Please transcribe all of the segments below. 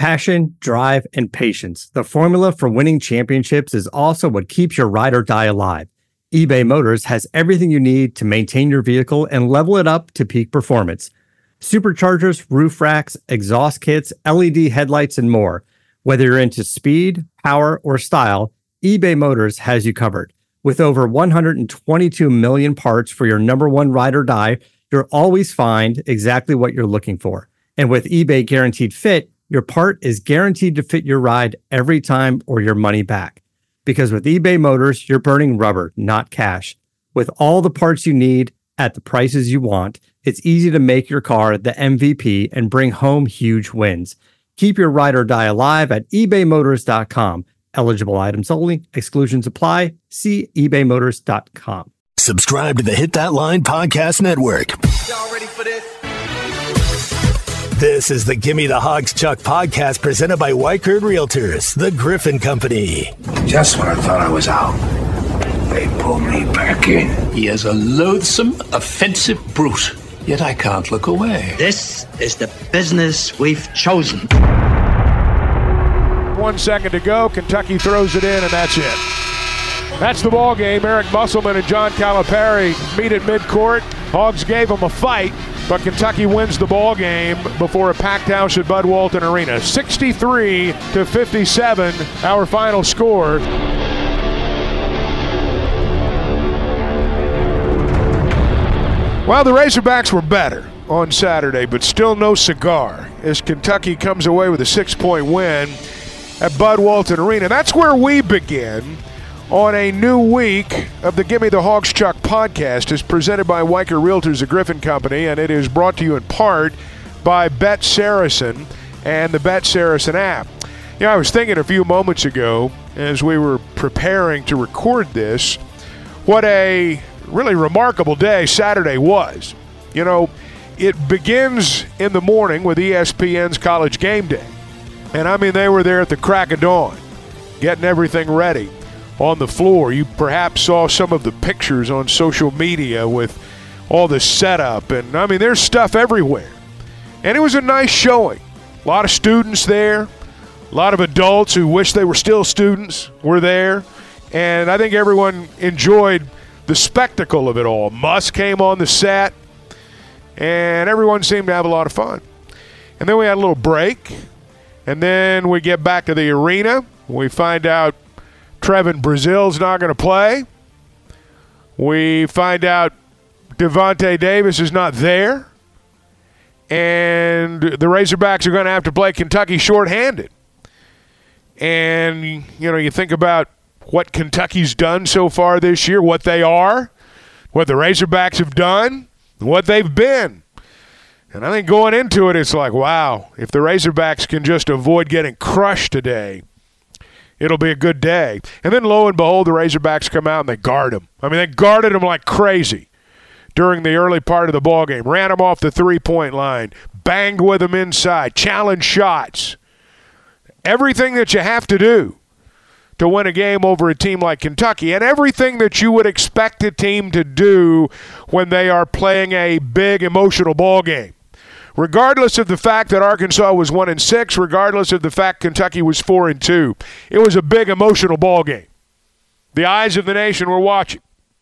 Passion, drive, and patience. The formula for winning championships is also what keeps your ride or die alive. eBay Motors has everything you need to maintain your vehicle and level it up to peak performance. Superchargers, roof racks, exhaust kits, LED headlights, and more. Whether you're into speed, power, or style, eBay Motors has you covered. With over 122 million parts for your number one ride or die, you'll always find exactly what you're looking for. And with eBay Guaranteed Fit, your part is guaranteed to fit your ride every time or your money back. Because with eBay Motors, you're burning rubber, not cash. With all the parts you need at the prices you want, it's easy to make your car the MVP and bring home huge wins. Keep your ride or die alive at ebaymotors.com. Eligible items only. Exclusions apply. See ebaymotors.com. Subscribe to the Hit That Line Podcast Network. Y'all ready for this? This is the Gimme the Hogs Chuck podcast presented by Weichert Realtors, the Griffin Company. Just when I thought I was out, they pulled me back in. He is a loathsome, offensive brute, yet I can't look away. This is the business we've chosen. 1 second to go. Kentucky throws it in, and that's it. That's the ball game. Eric Musselman and John Calipari meet at midcourt. Hogs gave them a fight, but Kentucky wins the ball game before a packed house at Bud Walton Arena. 63-57, our final score. Well, the Razorbacks were better on Saturday, but still no cigar as Kentucky comes away with a 6-point win at Bud Walton Arena. That's where we begin on a new week of the Gimme the Hogs Chuck podcast. Is presented by Weichert Realtors, the Griffin Company, and it is brought to you in part by Bet Saracen and the Bet Saracen app. You know, I was thinking a few moments ago as we were preparing to record this, what a really remarkable day Saturday was. You know, it begins in the morning with ESPN's College Game Day. And I mean, they were there at the crack of dawn, getting everything ready on the floor. You perhaps saw some of the pictures on social media with all the setup. And I mean, there's stuff everywhere. And it was a nice showing. A lot of students there. A lot of adults who wish they were still students were there. And I think everyone enjoyed the spectacle of it all. Musk came on the set. And everyone seemed to have a lot of fun. And then we had a little break. And then we get back to the arena. We find out Trevin Brazil's not going to play. We find out Devontae Davis is not there. And the Razorbacks are going to have to play Kentucky shorthanded. And, you know, you think about what Kentucky's done so far this year, what they are, what the Razorbacks have done, what they've been. And I think going into it, it's like, wow, if the Razorbacks can just avoid getting crushed today, it'll be a good day. And then lo and behold, the Razorbacks come out and they guard them. I mean, they guarded them like crazy during the early part of the ballgame. Ran them off the three-point line, banged with them inside, challenged shots. Everything that you have to do to win a game over a team like Kentucky, and everything that you would expect a team to do when they are playing a big emotional ball game. Regardless of the fact that Arkansas was 1-6, regardless of the fact Kentucky was 4-2, it was a big emotional ball game. The eyes of the nation were watching.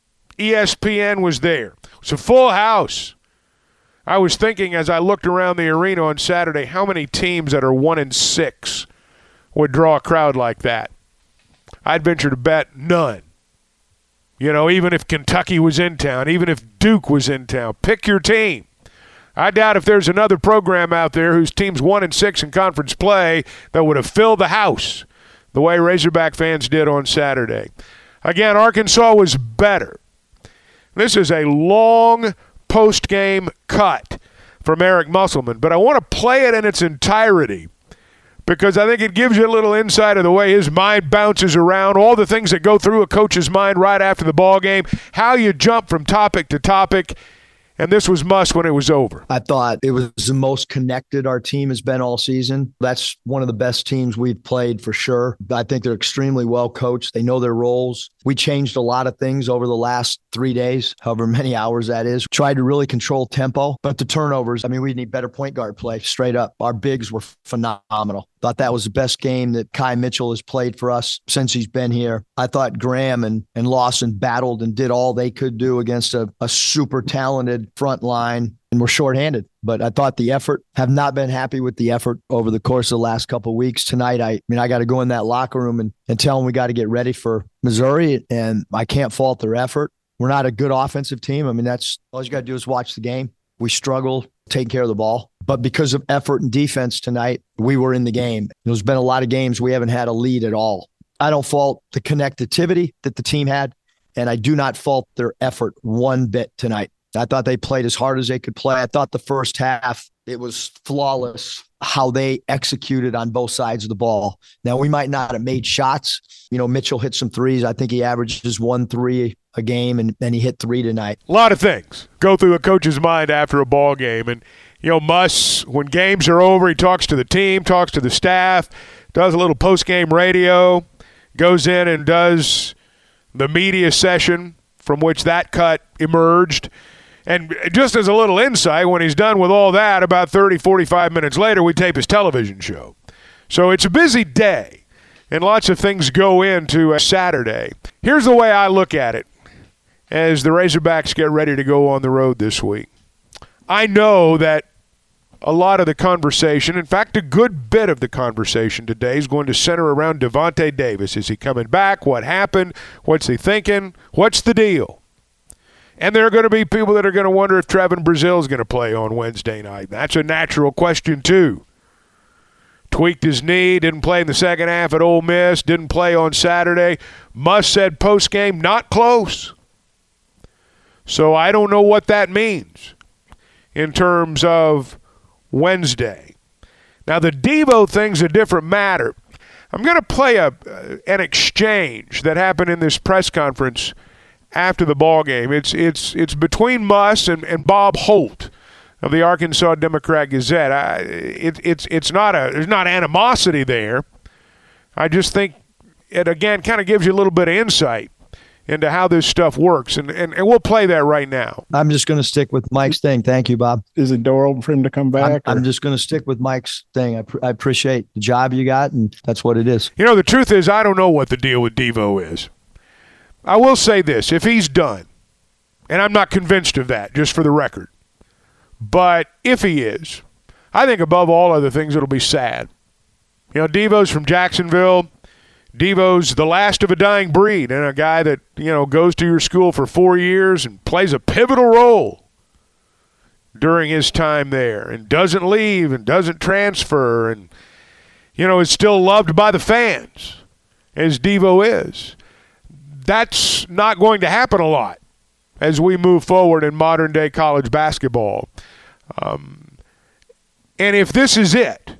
ESPN was there. It was a full house. I was thinking as I looked around the arena on Saturday, how many teams that are 1-6 would draw a crowd like that? I'd venture to bet none. You know, even if Kentucky was in town, even if Duke was in town, pick your team. I doubt if there's another program out there whose team's 1-6 in conference play that would have filled the house the way Razorback fans did on Saturday. Again, Arkansas was better. This is a long post-game cut from Eric Musselman, but I want to play it in its entirety because I think it gives you a little insight of the way his mind bounces around, all the things that go through a coach's mind right after the ball game, how you jump from topic to topic. And this was must when it was over. I thought it was the most connected our team has been all season. That's one of the best teams we've played for sure. I think they're extremely well coached. They know their roles. We changed a lot of things over the last 3 days, however many hours that is. Tried to really control tempo, but the turnovers, I mean, we need better point guard play straight up. Our bigs were phenomenal. Thought that was the best game that Kai Mitchell has played for us since he's been here. I thought Graham and Lawson battled and did all they could do against a super talented front line, and were shorthanded. But I thought the effort, have not been happy with the effort over the course of the last couple of weeks. Tonight, I got to go in that locker room and tell them we got to get ready for Missouri, and I can't fault their effort. We're not a good offensive team. I mean, that's all you got to do is watch the game. We struggle taking care of the ball. But because of effort and defense tonight, we were in the game. There's been a lot of games we haven't had a lead at all. I don't fault the connectivity that the team had, and I do not fault their effort one bit tonight. I thought they played as hard as they could play. I thought the first half, it was flawless how they executed on both sides of the ball. Now, we might not have made shots. Mitchell hit some threes. I think he averages 1-3 a game, and he hit 3 tonight. A lot of things go through a coach's mind after a ball game. And, Muss, when games are over, he talks to the team, talks to the staff, does a little post-game radio, goes in and does the media session from which that cut emerged. And just as a little insight, when he's done with all that, about 30, 45 minutes later, we tape his television show. So it's a busy day, and lots of things go into a Saturday. Here's the way I look at it as the Razorbacks get ready to go on the road this week. I know that a lot of the conversation, in fact, a good bit of the conversation today is going to center around Devontae Davis. Is he coming back? What happened? What's he thinking? What's the deal? And there are going to be people that are going to wonder if Trevin Brazile is going to play on Wednesday night. That's a natural question, too. Tweaked his knee, didn't play in the second half at Ole Miss, didn't play on Saturday. Muss said post-game, not close. So I don't know what that means in terms of Wednesday. Now, the Devo thing's a different matter. I'm going to play an exchange that happened in this press conference after the ball game. It's between Muss and Bob Holt of the Arkansas Democrat-Gazette. There's not animosity there. I just think it, again, kind of gives you a little bit of insight into how this stuff works, and we'll play that right now. I'm just going to stick with Mike's thing. Thank you, Bob. Is the door open for him to come back? I'm just going to stick with Mike's thing. I appreciate the job you got, and that's what it is. The truth is I don't know what the deal with Devo is. I will say this. If he's done, and I'm not convinced of that, just for the record, but if he is, I think above all other things it'll be sad. Devo's from Jacksonville. Devo's the last of a dying breed, and a guy that, goes to your school for 4 years and plays a pivotal role during his time there and doesn't leave and doesn't transfer and, is still loved by the fans, as Devo is. That's not going to happen a lot as we move forward in modern-day college basketball. And if this is it,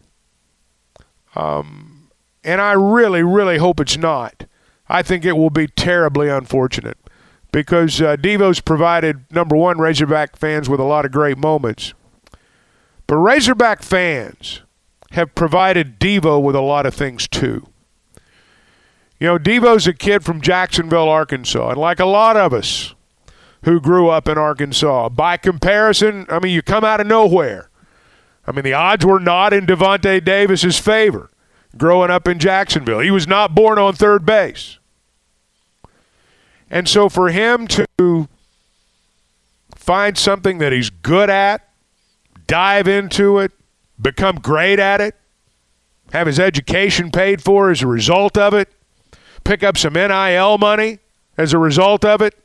and I really, really hope it's not, I think it will be terribly unfortunate because Devo's provided, number one, Razorback fans with a lot of great moments. But Razorback fans have provided Devo with a lot of things too. Devo's a kid from Jacksonville, Arkansas, and like a lot of us who grew up in Arkansas, by comparison, you come out of nowhere. The odds were not in Devontae Davis's favor growing up in Jacksonville. He was not born on third base. And so for him to find something that he's good at, dive into it, become great at it, have his education paid for as a result of it, pick up some NIL money as a result of it.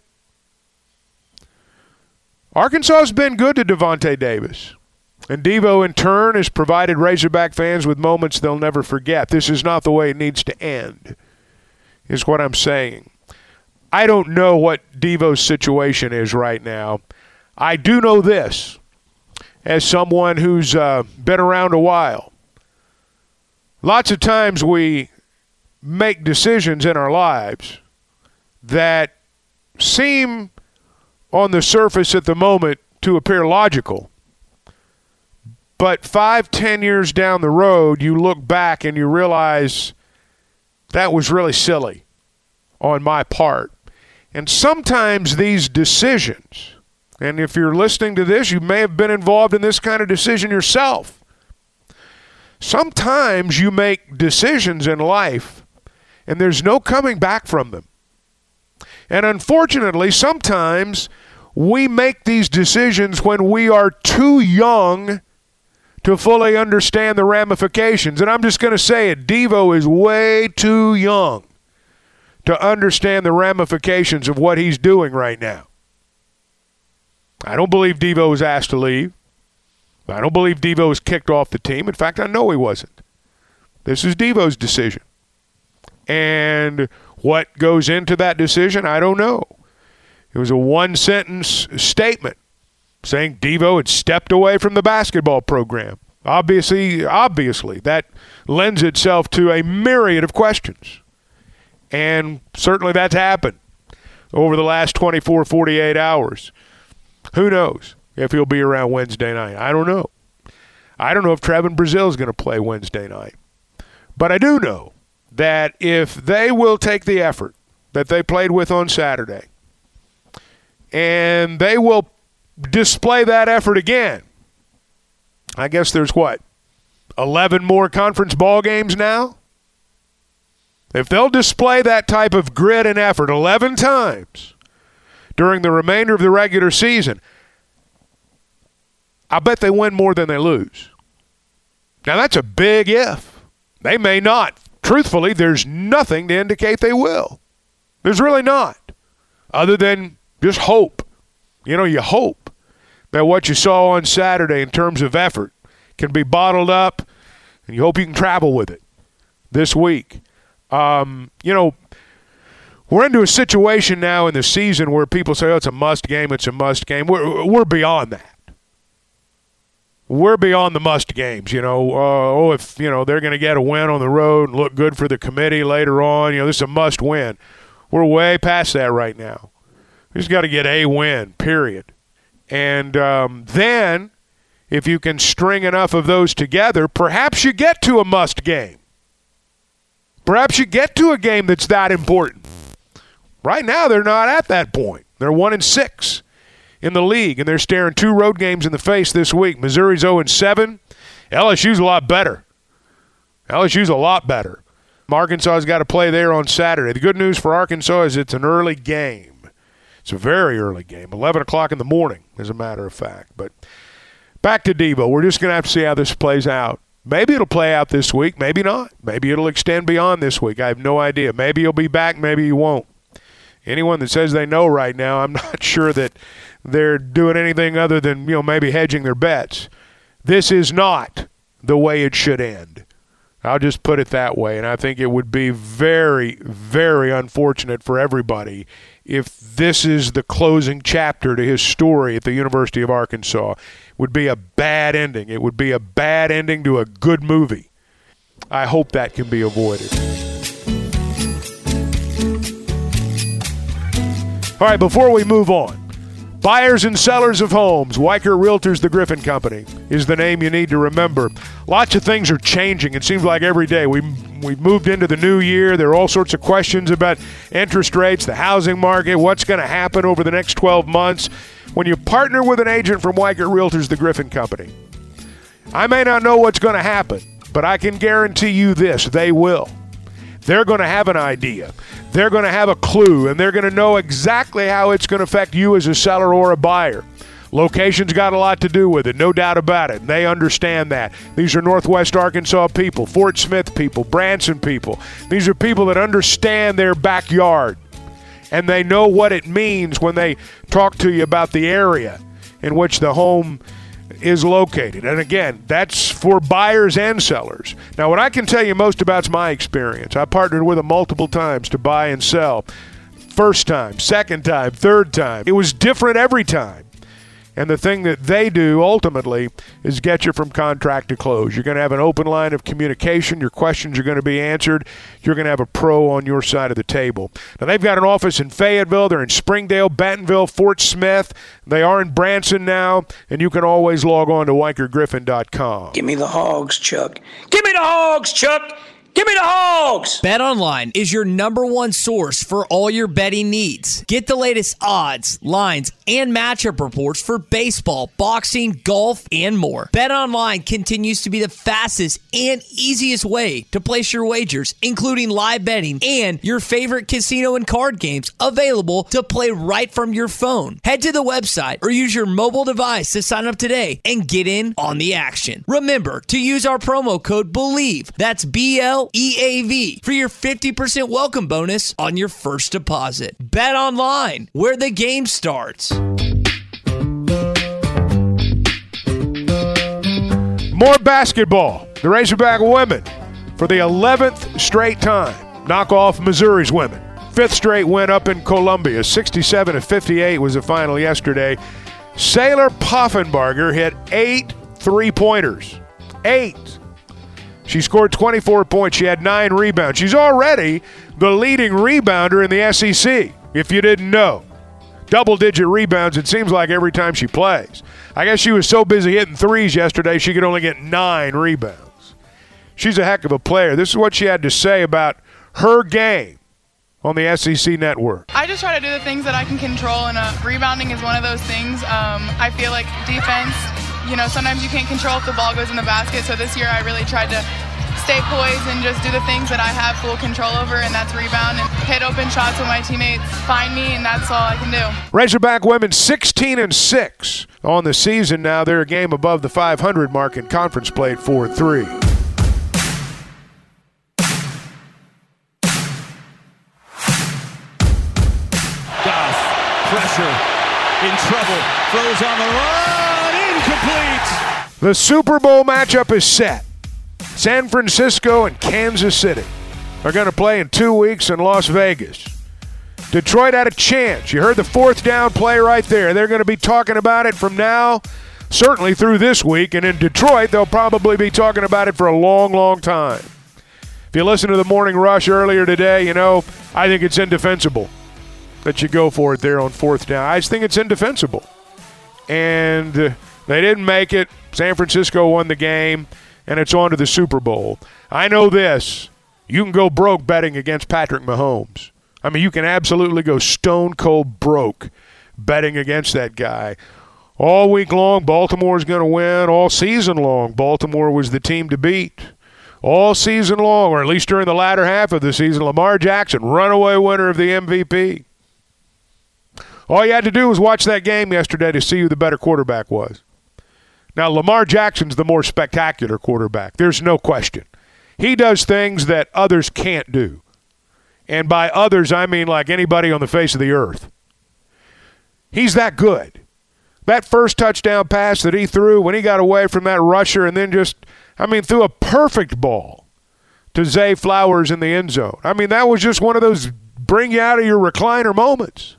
Arkansas has been good to Devontae Davis. And Devo, in turn, has provided Razorback fans with moments they'll never forget. This is not the way it needs to end, is what I'm saying. I don't know what Devo's situation is right now. I do know this, as someone who's been around a while. Lots of times we make decisions in our lives that seem on the surface at the moment to appear logical. But 5-10 years down the road, you look back and you realize that was really silly on my part. And sometimes these decisions, and if you're listening to this, you may have been involved in this kind of decision yourself. Sometimes you make decisions in life and there's no coming back from them. And unfortunately, sometimes we make these decisions when we are too young to fully understand the ramifications. And I'm just going to say it, Devo is way too young to understand the ramifications of what he's doing right now. I don't believe Devo was asked to leave. I don't believe Devo was kicked off the team. In fact, I know he wasn't. This is Devo's decision. And what goes into that decision, I don't know. It was a one-sentence statement saying Devo had stepped away from the basketball program. Obviously, that lends itself to a myriad of questions. And certainly that's happened over the last 24, 48 hours. Who knows if he'll be around Wednesday night? I don't know. I don't know if Trevin Brazile is going to play Wednesday night. But I do know that if they will take the effort that they played with on Saturday, and they will display that effort again, I guess there's 11 more conference ball games now? If they'll display that type of grit and effort 11 times during the remainder of the regular season, I bet they win more than they lose. Now, that's a big if. They may not. Truthfully, there's nothing to indicate they will. There's really not, other than just hope. You hope that what you saw on Saturday in terms of effort can be bottled up, and you hope you can travel with it this week. We're into a situation now in the season where people say, it's a must game, it's a must game. We're beyond that. We're beyond the must games, if, they're going to get a win on the road and look good for the committee later on, this is a must win. We're way past that right now. We just got to get a win, period. And then if you can string enough of those together, perhaps you get to a must game. Perhaps you get to a game that's that important. Right now, they're not at that point. They're 1-6 in the league, and they're staring 2 road games in the face this week. Missouri's 0-7. LSU's a lot better. Arkansas's got to play there on Saturday. The good news for Arkansas is it's an early game. It's a very early game, 11 o'clock in the morning, as a matter of fact. But back to Devo. We're just going to have to see how this plays out. Maybe it'll play out this week. Maybe not. Maybe it'll extend beyond this week. I have no idea. Maybe he'll be back. Maybe he won't. Anyone that says they know right now, I'm not sure that they're doing anything other than, maybe hedging their bets. This is not the way it should end. I'll just put it that way. And I think it would be very, very unfortunate for everybody if this is the closing chapter to his story at the University of Arkansas. It would be a bad ending. It would be a bad ending to a good movie. I hope that can be avoided. All right, before we move on, buyers and sellers of homes, Weichert Realtors, the Griffin Company, is the name you need to remember. Lots of things are changing. It seems like every day. We've moved into the new year. There are all sorts of questions about interest rates, the housing market, what's going to happen over the next 12 months. When you partner with an agent from Weichert Realtors, the Griffin Company, I may not know what's going to happen, but I can guarantee you this, they will. They're going to have an idea. They're going to have a clue, and they're going to know exactly how it's going to affect you as a seller or a buyer. Location's got a lot to do with it, no doubt about it. They understand that. These are Northwest Arkansas people, Fort Smith people, Branson people. These are people that understand their backyard, and they know what it means when they talk to you about the area in which the home is located. And again, that's for buyers and sellers. Now, what I can tell you most about is my experience. I partnered with them multiple times to buy and sell. First time, second time, third time. It was different every time. And the thing that they do ultimately is get you from contract to close. You're going to have an open line of communication. Your questions are going to be answered. You're going to have a pro on your side of the table. Now, they've got an office in Fayetteville. They're in Springdale, Bentonville, Fort Smith. They are in Branson now. And you can always log on to WeichertGriffin.com. Give me the hogs, Chuck. Give me the hogs, Chuck. Give me the hogs! BetOnline is your number one source for all your betting needs. Get the latest odds, lines, and matchup reports for baseball, boxing, golf, and more. BetOnline continues to be the fastest and easiest way to place your wagers, including live betting and your favorite casino and card games available to play right from your phone. Head to the website or use your mobile device to sign up today and get in on the action. Remember to use our promo code BELIEVE. That's BLEAV for your 50% welcome bonus on your first deposit. Bet online, where the game starts. More basketball. The Razorback women, for the 11th straight time, knock off Missouri's women. 5th straight win up in Columbia. 67-58 was the final yesterday. Sailor Poffenbarger hit 8 3-pointers. 8. She scored 24 points. She had 9 rebounds. She's already the leading rebounder in the SEC, if you didn't know. Double-digit rebounds, it seems like, every time she plays. I guess she was so busy hitting threes yesterday, she could only get 9 rebounds. She's a heck of a player. This is what she had to say about her game on the SEC Network. I just try to do the things that I can control, and rebounding is one of those things. I feel like defense, sometimes you can't control if the ball goes in the basket, so this year I really tried to stay poised and just do the things that I have full control over, and that's rebound and hit open shots when my teammates find me, and that's all I can do. Razorback women 16-6 on the season now. They're a game above the 500 mark in conference play at 4-3. Goff, pressure, in trouble, throws on the run, incomplete. The Super Bowl matchup is set. San Francisco and Kansas City are going to play in 2 weeks in Las Vegas. Detroit had a chance. You heard the 4th down play right there. They're going to be talking about it from now, certainly through this week. And in Detroit, they'll probably be talking about it for a long, long time. If you listen to the Morning Rush earlier today, I think it's indefensible that you go for it there on 4th down. I just think it's indefensible. And they didn't make it. San Francisco won the game. And it's on to the Super Bowl. I know this. You can go broke betting against Patrick Mahomes. I mean, you can absolutely go stone cold broke betting against that guy. All week long, Baltimore's going to win. All season long, Baltimore was the team to beat. All season long, or at least during the latter half of the season, Lamar Jackson, runaway winner of the MVP. All you had to do was watch that game yesterday to see who the better quarterback was. Now, Lamar Jackson's the more spectacular quarterback. There's no question. He does things that others can't do. And by others, I mean like anybody on the face of the earth. He's that good. That first touchdown pass that he threw when he got away from that rusher and then threw a perfect ball to Zay Flowers in the end zone. That was just one of those bring you out of your recliner moments.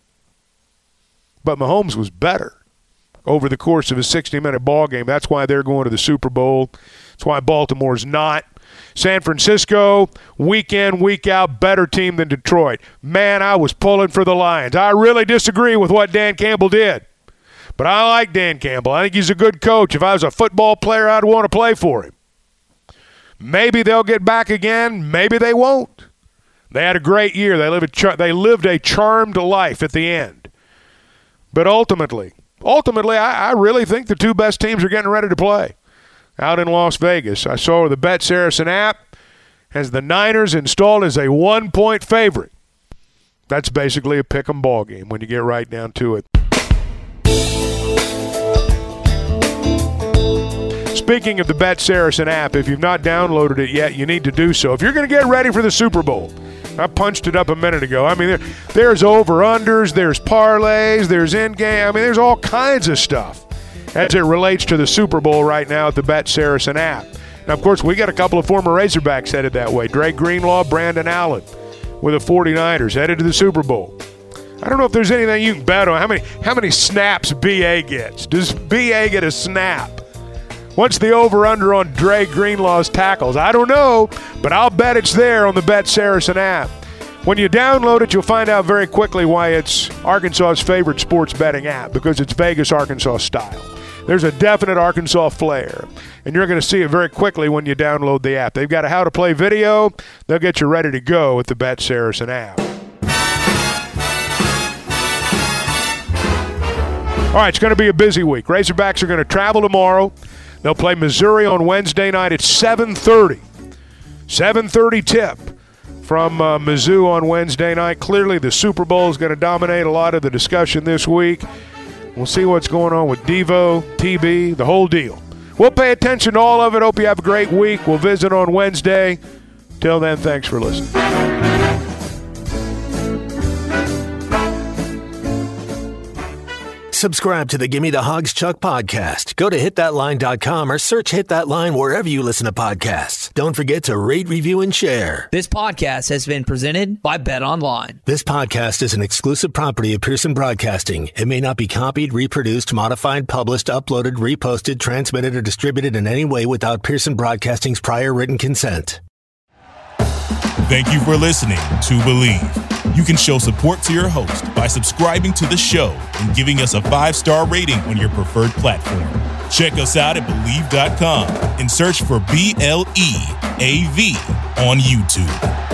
But Mahomes was better over the course of a 60-minute ball game. That's why they're going to the Super Bowl. That's why Baltimore's not. San Francisco, week in, week out, better team than Detroit. Man, I was pulling for the Lions. I really disagree with what Dan Campbell did. But I like Dan Campbell. I think he's a good coach. If I was a football player, I'd want to play for him. Maybe they'll get back again. Maybe they won't. They had a great year. They lived a charmed life at the end. But ultimately, I really think the two best teams are getting ready to play out in Las Vegas. I saw the Bet Saracen app has the Niners installed as a 1-point favorite. That's basically a pick-em ball game when you get right down to it. Speaking of the Bet Saracen app, if you've not downloaded it yet, you need to do so. If you're going to get ready for the Super Bowl, I punched it up a minute ago. There's over-unders, there's parlays, there's in-game. There's all kinds of stuff as it relates to the Super Bowl right now at the Bet Saracen app. Now, of course, we got a couple of former Razorbacks headed that way. Dre Greenlaw, Brandon Allen with the 49ers headed to the Super Bowl. I don't know if there's anything you can bet on. How many snaps BA gets? Does BA get a snap? What's the over-under on Dre Greenlaw's tackles? I don't know, but I'll bet it's there on the Bet Saracen app. When you download it, you'll find out very quickly why it's Arkansas's favorite sports betting app, because it's Vegas, Arkansas style. there's a definite Arkansas flair. And you're going to see it very quickly when you download the app. They've got a how-to-play video. They'll get you ready to go with the Bet Saracen app. All right, it's going to be a busy week. Razorbacks are going to travel tomorrow. They'll play Missouri on Wednesday night at 7:30. 7:30 tip from Mizzou on Wednesday night. Clearly, the Super Bowl is going to dominate a lot of the discussion this week. We'll see what's going on with Devo, TB, the whole deal. We'll pay attention to all of it. Hope you have a great week. We'll visit on Wednesday. Till then, thanks for listening. Subscribe to the Gimme the Hogs Chuck podcast. Go to hitthatline.com or search Hit That Line wherever you listen to podcasts. Don't forget to rate, review, and share. This podcast has been presented by BetOnline. This podcast is an exclusive property of Pearson Broadcasting. It may not be copied, reproduced, modified, published, uploaded, reposted, transmitted, or distributed in any way without Pearson Broadcasting's prior written consent. Thank you for listening to Believe. You can show support to your host by subscribing to the show and giving us a 5-star rating on your preferred platform. Check us out at Believe.com and search for BLEAV on YouTube.